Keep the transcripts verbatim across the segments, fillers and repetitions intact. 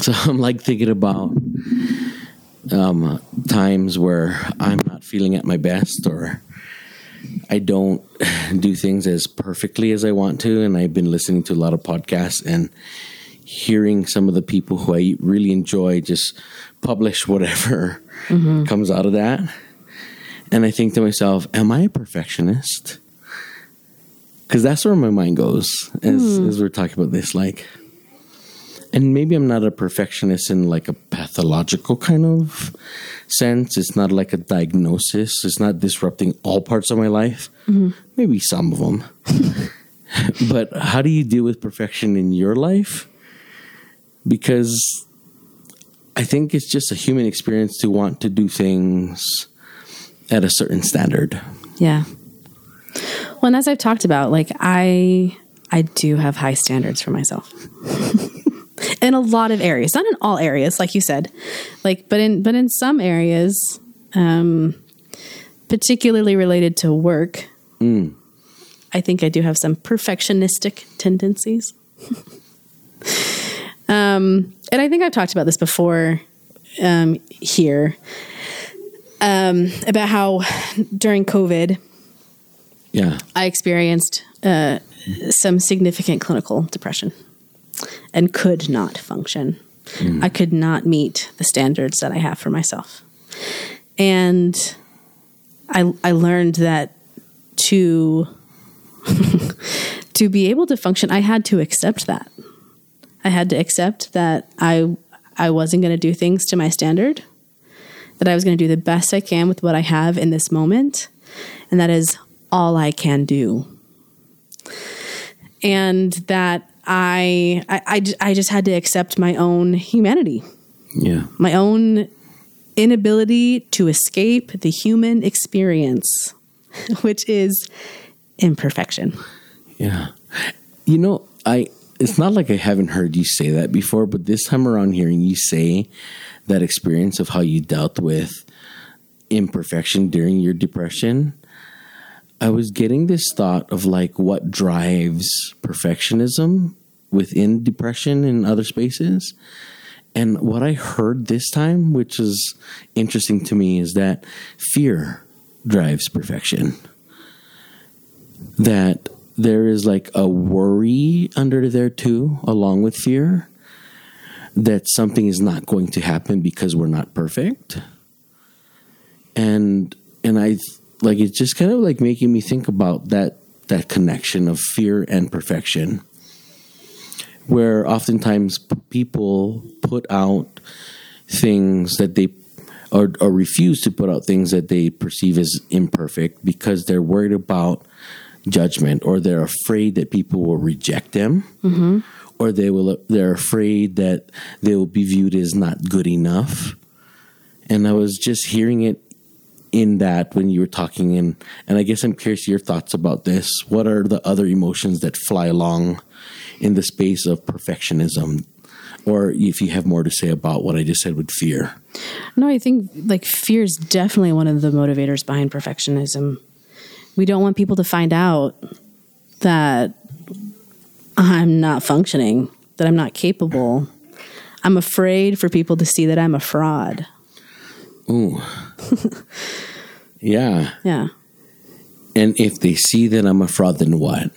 So I'm like thinking about um, times where I'm not feeling at my best, or I don't do things as perfectly as I want to. And I've been listening to a lot of podcasts and hearing some of the people who I really enjoy just publish whatever mm-hmm. comes out of that. And I think to myself, am I a perfectionist? Because that's where my mind goes as, mm. as we're talking about this. Like, and maybe I'm not a perfectionist in like a pathological kind of sense. It's not like a diagnosis. It's not disrupting all parts of my life. Mm-hmm. Maybe some of them. But how do you deal with perfection in your life? Because I think it's just a human experience to want to do things at a certain standard. Yeah. Well, and as I've talked about, like I, I do have high standards for myself in a lot of areas, not in all areas, like you said, like, but in, but in some areas, um, particularly related to work, mm. I think I do have some perfectionistic tendencies. um, and I think I've talked about this before, um, here, um, about how during COVID, yeah, I experienced uh, some significant clinical depression and could not function. Mm. I could not meet the standards that I have for myself. And I I learned that to to be able to function, I had to accept that. I had to accept that I I wasn't going to do things to my standard, that I was going to do the best I can with what I have in this moment, and that is all I can do. And that I, I, I, I just had to accept my own humanity. Yeah. My own inability to escape the human experience, which is imperfection. Yeah. You know, I, it's not like I haven't heard you say that before, but this time around hearing you say that experience of how you dealt with imperfection during your depression, I was getting this thought of like what drives perfectionism within depression and other spaces. And what I heard this time, which is interesting to me, is that fear drives perfection. That there is like a worry under there too, along with fear, that something is not going to happen because we're not perfect. And, and I Like, it's just kind of like making me think about that that connection of fear and perfection, where oftentimes p- people put out things that they, or, or refuse to put out things that they perceive as imperfect because they're worried about judgment, or they're afraid that people will reject them, mm-hmm. or they will they're afraid that they will be viewed as not good enough. And I was just hearing it in that when you were talking, in, and I guess I'm curious your thoughts about this. What are the other emotions that fly along in the space of perfectionism? Or if you have more to say about what I just said with fear. No, I think like fear is definitely one of the motivators behind perfectionism. We don't want people to find out that I'm not functioning, that I'm not capable. I'm afraid for people to see that I'm a fraud. Ooh. Yeah. Yeah. And if they see that I'm a fraud, then what?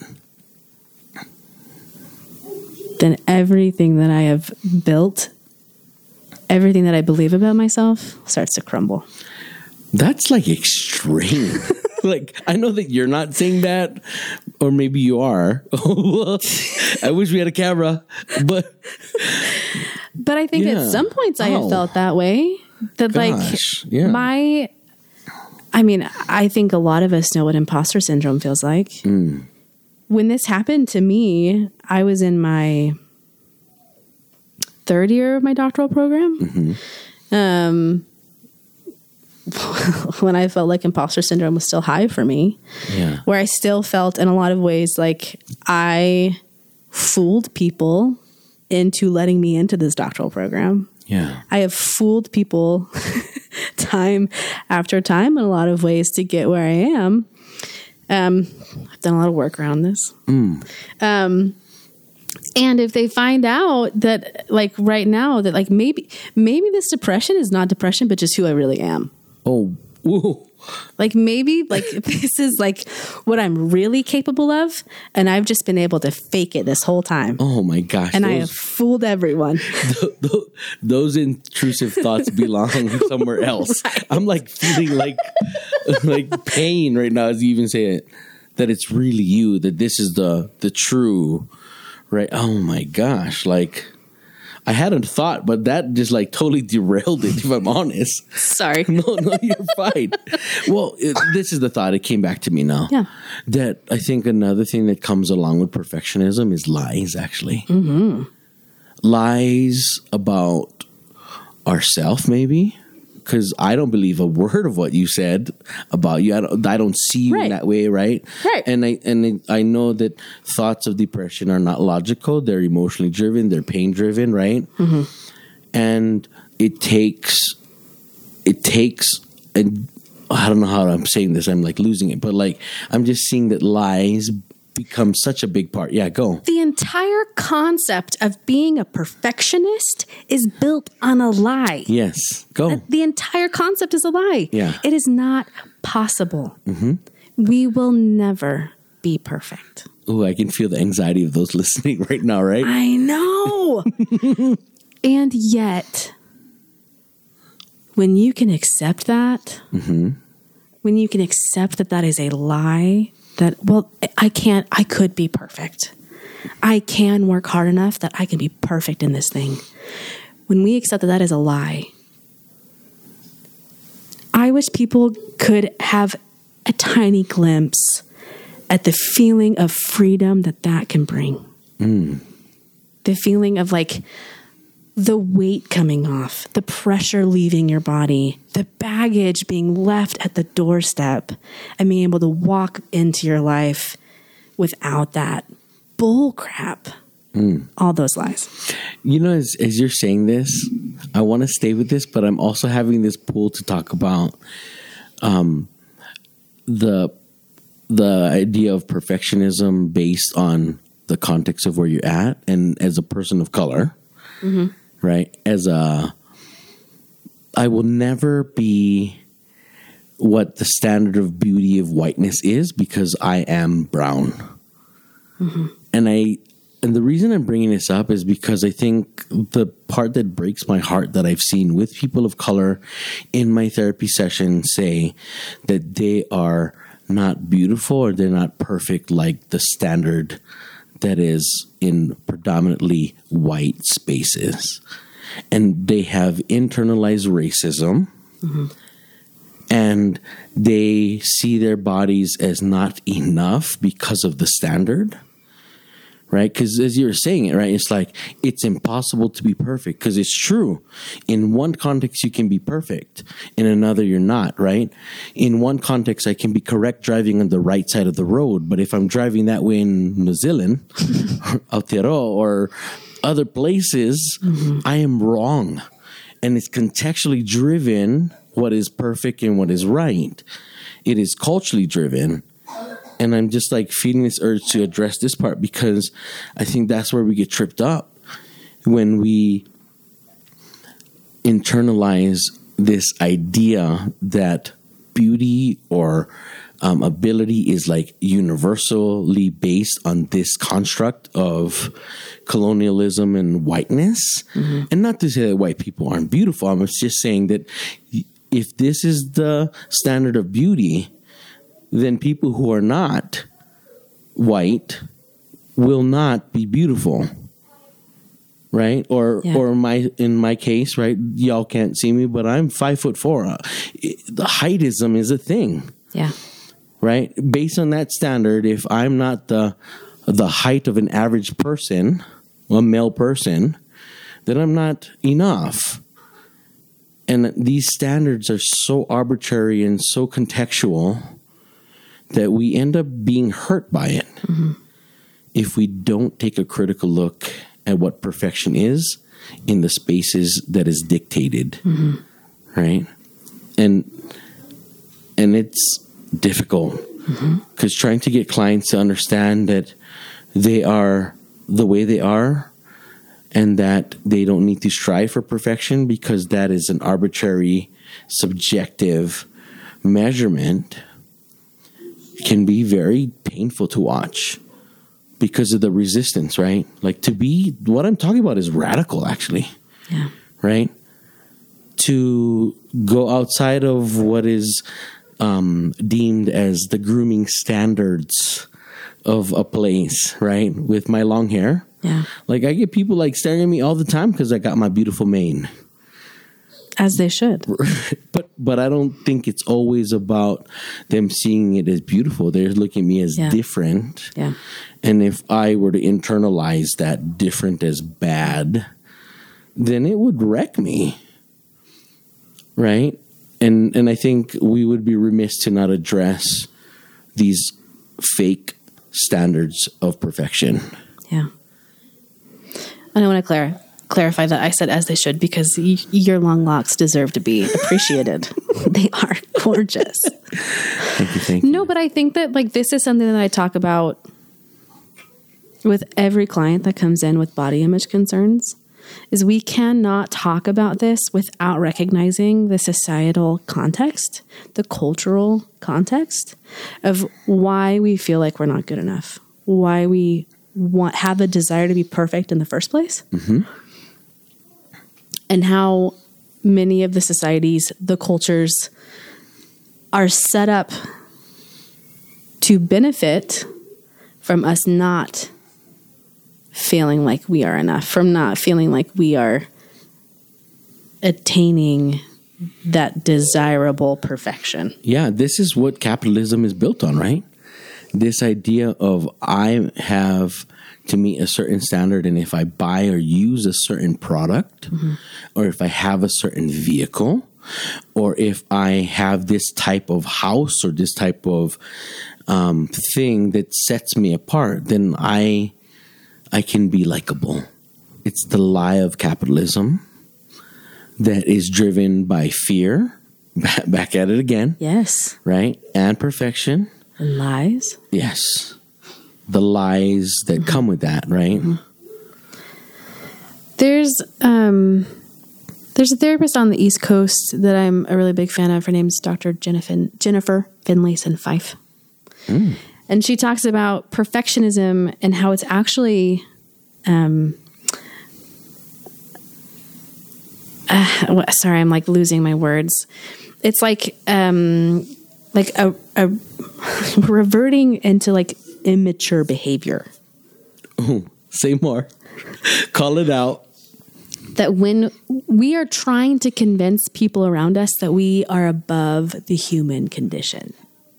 Then everything that I have built, everything that I believe about myself starts to crumble. That's like extreme. Like, I know that you're not saying that, or maybe you are. I wish we had a camera, but. But I think yeah. at some points I have oh. felt that way. That Gosh, like yeah. my, I mean, I think a lot of us know what imposter syndrome feels like. Mm. When this happened to me, I was in my third year of my doctoral program. Mm-hmm. Um, when I felt like imposter syndrome was still high for me, yeah. where I still felt in a lot of ways like I fooled people into letting me into this doctoral program. Yeah. I have fooled people time after time in a lot of ways to get where I am. Um, I've done a lot of work around this. Mm. Um, And if they find out that, like right now, that like maybe maybe this depression is not depression, but just who I really am. Oh, whoa. Like maybe like this is like what I'm really capable of, and I've just been able to fake it this whole time. Oh my gosh. And those, I have fooled everyone. th- th- those intrusive thoughts belong somewhere else. Right. I'm like feeling like like pain right now as you even say it. That it's really you, that this is the the true, right? Oh my gosh. Like I hadn't thought, but that just like totally derailed it, if I'm honest. Sorry. No, no, you're fine. Well, it, this is the thought. It came back to me now. Yeah. That I think another thing that comes along with perfectionism is lies, actually. Mm-hmm. Lies about ourselves, maybe. Because I don't believe a word of what you said about you. I don't, I don't see you right. in that way, right? Right. And I and I know that thoughts of depression are not logical. They're emotionally driven. They're pain driven, right? Mm-hmm. And it takes it takes and I don't know how I'm saying this. I'm like losing it, but like I'm just seeing that lies become such a big part. Yeah, go. The entire concept of being a perfectionist is built on a lie. Yes, go. The entire concept is a lie. Yeah. It is not possible. Mm-hmm. We will never be perfect. Oh, I can feel the anxiety of those listening right now, right? I know. And yet, when you can accept that, mm-hmm. when you can accept that that is a lie, that, well, I can't, I could be perfect. I can work hard enough that I can be perfect in this thing. When we accept that that is a lie, I wish people could have a tiny glimpse at the feeling of freedom that that can bring. Mm. The feeling of like the weight coming off, the pressure leaving your body, the baggage being left at the doorstep, and being able to walk into your life without that bull crap. Mm. All those lies. You know, as, as you're saying this, I want to stay with this, but I'm also having this pull to talk about um, the the idea of perfectionism based on the context of where you're at, and as a person of color, mm-hmm. right? As a, I will never be what the standard of beauty of whiteness is because I am brown, mm-hmm. and I. And the reason I'm bringing this up is because I think the part that breaks my heart that I've seen with people of color in my therapy session say that they are not beautiful or they're not perfect like the standard that is in predominantly white spaces. And they have internalized racism, mm-hmm. and they see their bodies as not enough because of the standard. Right? Because as you were saying it, right, it's like it's impossible to be perfect because it's true. In one context, you can be perfect. In another, you're not, right? In one context, I can be correct driving on the right side of the road. But if I'm driving that way in New Zealand, Aotearoa, or other places, mm-hmm. I am wrong. And it's contextually driven what is perfect and what is right. It is culturally driven. And I'm just like feeling this urge to address this part because I think that's where we get tripped up when we internalize this idea that beauty or um, ability is like universally based on this construct of colonialism and whiteness. Mm-hmm. And not to say that white people aren't beautiful. I'm just saying that if this is the standard of beauty, then people who are not white will not be beautiful, right? Or, yeah. or my in my case, right? Y'all can't see me, but I'm five foot four. Uh, it, the heightism is a thing, yeah. Right? Based on that standard, if I'm not the the height of an average person, a male person, then I'm not enough. And these standards are so arbitrary and so contextual that we end up being hurt by it mm-hmm. if we don't take a critical look at what perfection is in the spaces that is dictated, mm-hmm. right? And and it's difficult because mm-hmm. trying to get clients to understand that they are the way they are, and that they don't need to strive for perfection, because that is an arbitrary, subjective measurement, can be very painful to watch because of the resistance, right? Like, to be, what I'm talking about is radical, actually. Yeah. Right? To go outside of what is um, deemed as the grooming standards of a place, right? With my long hair. Yeah. Like, I get people like staring at me all the time because I got my beautiful mane. As they should. But but I don't think it's always about them seeing it as beautiful. They're looking at me as yeah. different. Yeah. And if I were to internalize that different as bad, then it would wreck me. Right? And and I think we would be remiss to not address these fake standards of perfection. Yeah. And I want to clar- clarify that I said as they should, because y- your long locks deserve to be appreciated. They are gorgeous. Thank you, thank you. No, but I think that like this is something that I talk about with every client that comes in with body image concerns, is we cannot talk about this without recognizing the societal context, the cultural context of why we feel like we're not good enough, why we want have a desire to be perfect in the first place, mm-hmm. and how many of the societies, the cultures, are set up to benefit from us not feeling like we are enough, from not feeling like we are attaining that desirable perfection. Yeah, this is what capitalism is built on, right? This idea of I have to meet a certain standard, and if I buy or use a certain product, mm-hmm. or if I have a certain vehicle, or if I have this type of house or this type of um, thing that sets me apart, then I I can be likable. It's the lie of capitalism that is driven by fear. Back at it again. Yes. Right? And perfection. And lies. Yes. The lies that mm-hmm. come with that, right? Mm-hmm. There's um, there's a therapist on the East Coast that I'm a really big fan of. Her name's Doctor Jennifer, Jennifer Finlayson Fife. Mm. And she talks about perfectionism and how it's actually... Um, uh, sorry, I'm like losing my words. It's like um, like a, a reverting into like immature behavior. Oh, say more. Call it out. That when we are trying to convince people around us that we are above the human condition,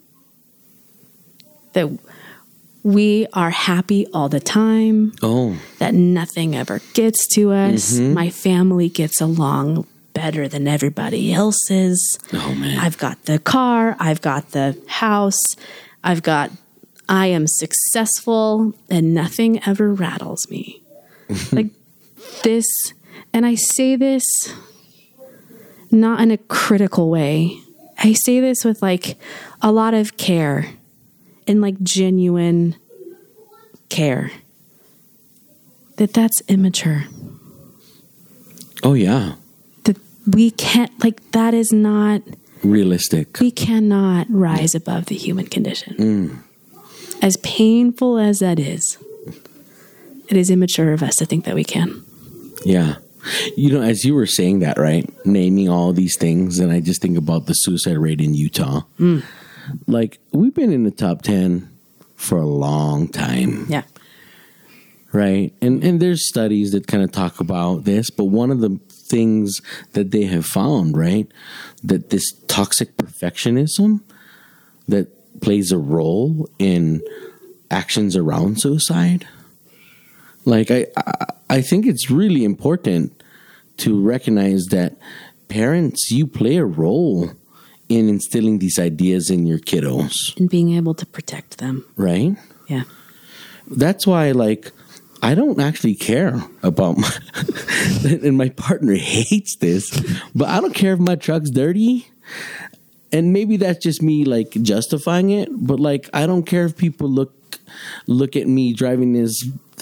that we are happy all the time, oh. that nothing ever gets to us. Mm-hmm. My family gets along better than everybody else's. Oh, man. I've got the car. I've got the house. I've got, I am successful and nothing ever rattles me. Like this, and I say this not in a critical way. I say this with like a lot of care and like genuine care. That that's immature. Oh, yeah. That we can't, like, that is not realistic. We cannot rise above the human condition. Mm. As painful as that is, it is immature of us to think that we can. Yeah. You know, as you were saying that, right, naming all these things, and I just think about the suicide rate in Utah. Mm. Like, we've been in the top ten for a long time. Yeah. Right? And and there's studies that kind of talk about this, but one of the things that they have found, right, that this toxic perfectionism that plays a role in actions around suicide. Like, I, I, I think it's really important to recognize that parents, you play a role in instilling these ideas in your kiddos. And being able to protect them. Right? Yeah. That's why, like, I don't actually care about my... and my partner hates this, but I don't care if my truck's dirty. And maybe that's just me, like, justifying it. But, like, I don't care if people look look at me driving this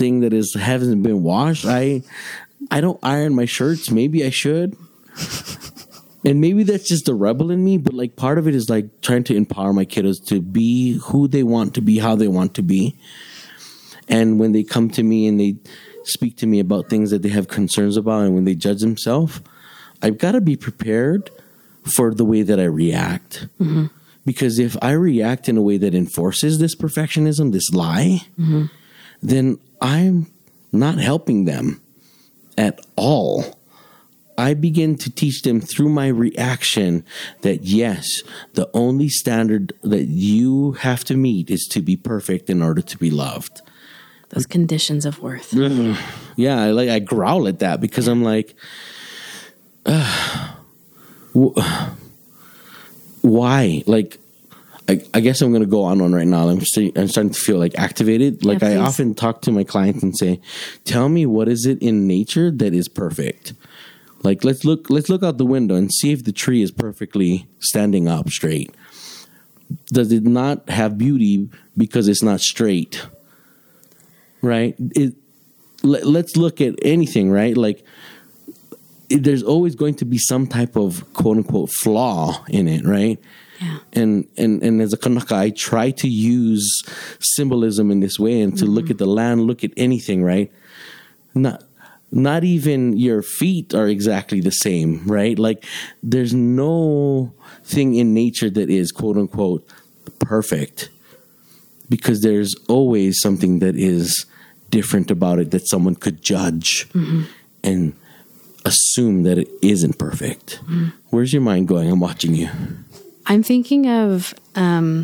thing that is hasn't been washed. I I don't iron my shirts. Maybe I should. And maybe that's just the rebel in me, but like part of it is like trying to empower my kiddos to be who they want to be, how they want to be. And when they come to me and they speak to me about things that they have concerns about, and when they judge themselves, I've got to be prepared for the way that I react. Mm-hmm. Because if I react in a way that enforces this perfectionism, this lie, mm-hmm. then I'm not helping them at all. I begin to teach them through my reaction that yes, the only standard that you have to meet is to be perfect in order to be loved. Those conditions of worth. Yeah, I like I growl at that because I'm like, uh, wh- why? Like, I, I guess I'm going to go on one right now. I'm, st- I'm starting to feel like activated. Like, yeah, I often talk to my clients and say, tell me, what is it in nature that is perfect? Like, let's look let's look out the window and see if the tree is perfectly standing up straight. Does it not have beauty because it's not straight? Right? It, let, let's look at anything, right? Like, it, there's always going to be some type of quote-unquote flaw in it, right? Yeah. And, and and as a Kanaka, I try to use symbolism in this way and to mm-hmm. look at the land, look at anything, right? Not... Not even your feet are exactly the same, right? Like, there's no thing in nature that is, quote unquote, perfect, because there's always something that is different about it that someone could judge mm-hmm. and assume that it isn't perfect. Mm-hmm. Where's your mind going? I'm watching you. I'm thinking of um,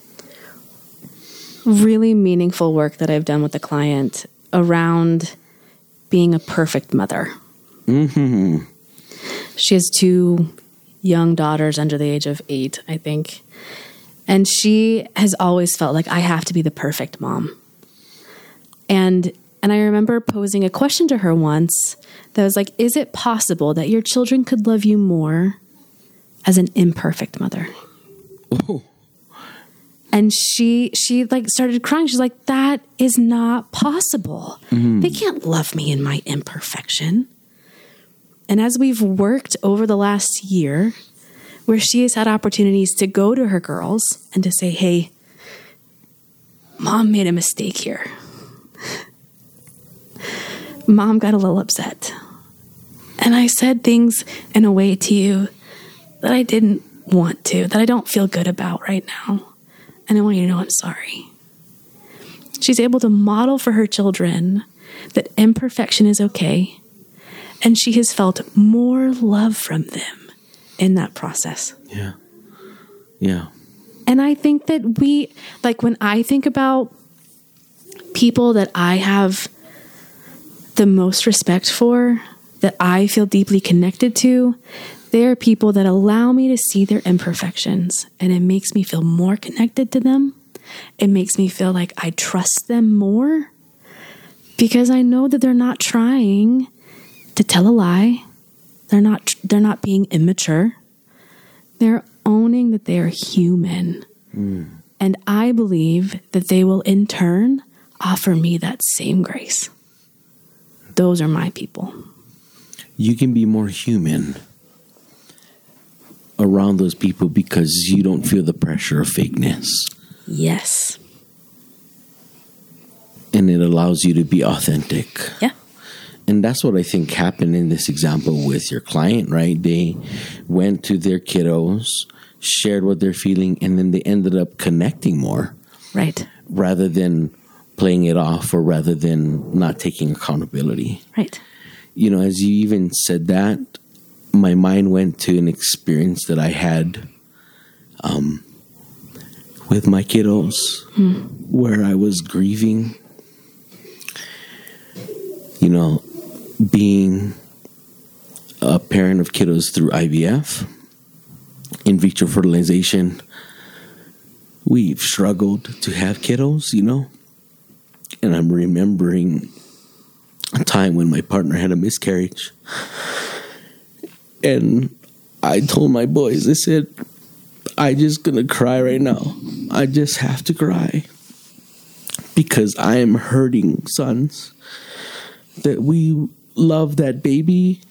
really meaningful work that I've done with a client around being a perfect mother. Mm-hmm. She has two young daughters under the age of eight, I think. And she has always felt like I have to be the perfect mom. And and I remember posing a question to her once that was like, is it possible that your children could love you more as an imperfect mother? Oh. And she, she like started crying. She's like, that is not possible. Mm-hmm. They can't love me in my imperfection. And as we've worked over the last year, where she has had opportunities to go to her girls and to say, hey, mom made a mistake here. Mom got a little upset. And I said things in a way to you that I didn't want to, that I don't feel good about right now. And I want you to know I'm sorry. She's able to model for her children that imperfection is okay. And she has felt more love from them in that process. Yeah. Yeah. And I think that we, like when I think about people that I have the most respect for, that I feel deeply connected to, they are people that allow me to see their imperfections, and it makes me feel more connected to them. It makes me feel like I trust them more because I know that they're not trying to tell a lie. They're not, they're not being immature. They're owning that they are human. Mm. And I believe that they will in turn offer me that same grace. Those are my people. You can be more human around those people because you don't feel the pressure of fakeness. Yes. And it allows you to be authentic. Yeah. And that's what I think happened in this example with your client, right? They went to their kiddos, shared what they're feeling, and then they ended up connecting more. Right. Rather than playing it off or rather than not taking accountability. Right. You know, as you even said that, my mind went to an experience that I had um, with my kiddos hmm. where I was grieving, you know, being a parent of kiddos through I V F, in vitro fertilization. We've struggled to have kiddos, you know, and I'm remembering a time when my partner had a miscarriage. And I told my boys, I said, I just gonna cry right now. I just have to cry. because I am hurting, sons. That we love that baby.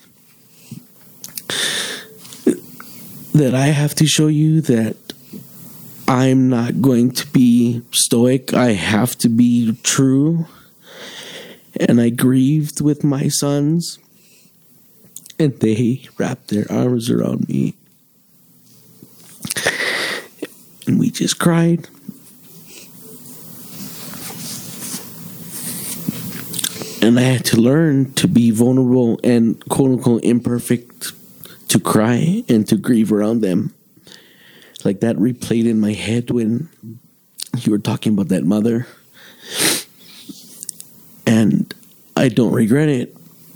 That I have to show you that I'm not going to be stoic. I have to be true. And I grieved with my sons. And they wrapped their arms around me. And we just cried. And I had to learn to be vulnerable and quote unquote imperfect, to cry and to grieve around them. Like that replayed in my head when you were talking about that mother. And I don't regret it,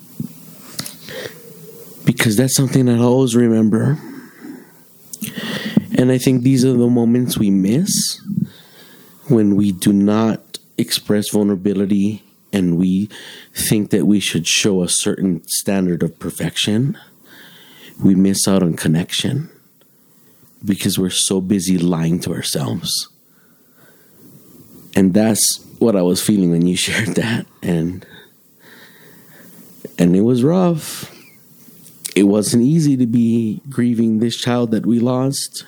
because that's something that I always remember. And I think these are the moments we miss when we do not express vulnerability and we think that we should show a certain standard of perfection. We miss out on connection because we're so busy lying to ourselves. And that's what I was feeling when you shared that. And and it was rough. It wasn't easy to be grieving this child that we lost.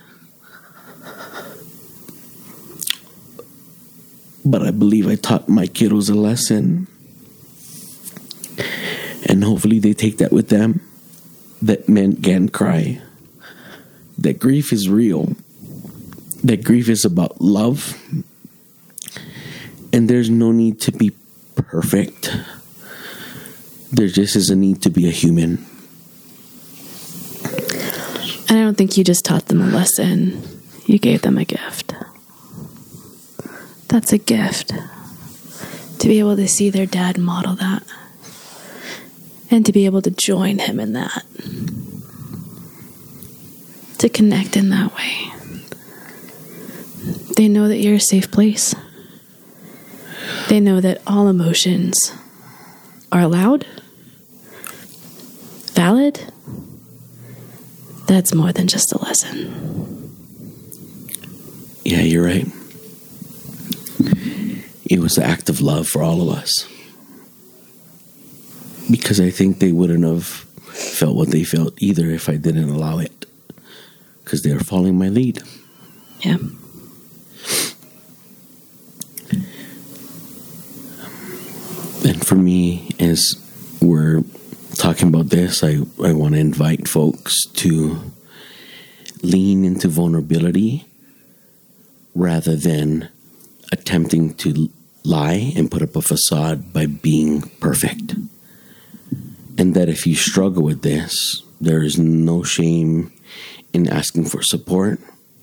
But I believe I taught my kiddos a lesson. And hopefully they take that with them. That men can cry. That grief is real. That grief is about love. And there's no need to be perfect. There just is a need to be a human. And I don't think you just taught them a lesson. You gave them a gift. That's a gift. To be able to see their dad model that. And to be able to join him in that. To connect in that way. They know that you're a safe place. They know that all emotions are allowed, valid. That's more than just a lesson. Yeah, you're right. It was an act of love for all of us. Because I think they wouldn't have felt what they felt either if I didn't allow it. Because they were following my lead. Yeah. And for me, as we're talking about this, I, I want to invite folks to lean into vulnerability rather than attempting to lie and put up a facade by being perfect. And that if you struggle with this, there is no shame in asking for support.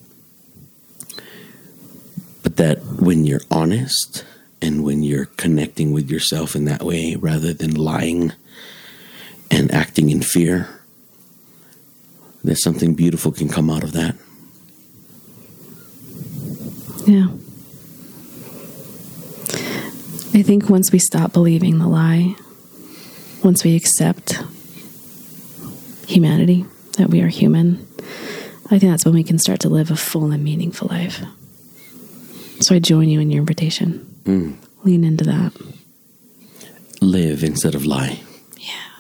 But that when you're honest and when you're connecting with yourself in that way, rather than lying and acting in fear, that something beautiful can come out of that. Yeah. I think once we stop believing the lie, once we accept humanity, that we are human, I think that's when we can start to live a full and meaningful life. So I join you in your invitation. Mm. Lean into that. Live instead of lie. Yeah.